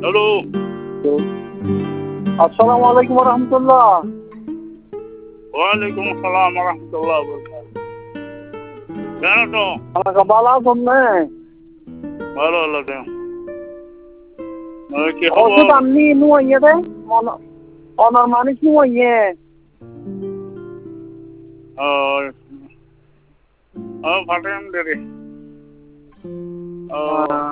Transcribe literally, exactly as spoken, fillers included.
Hello আসসালামু আলাইকুম রহমতুল্লাহ। ওয়ালাইকুম আসসালাম রহমতুল্লাহ। কেন তো আমাকে ভালো আছেন না? ভালো হলো কেন কি ওষুধ খবর? আননি নুয়ে দে অনার মানুষ নুয়ে ফাটেন দেরি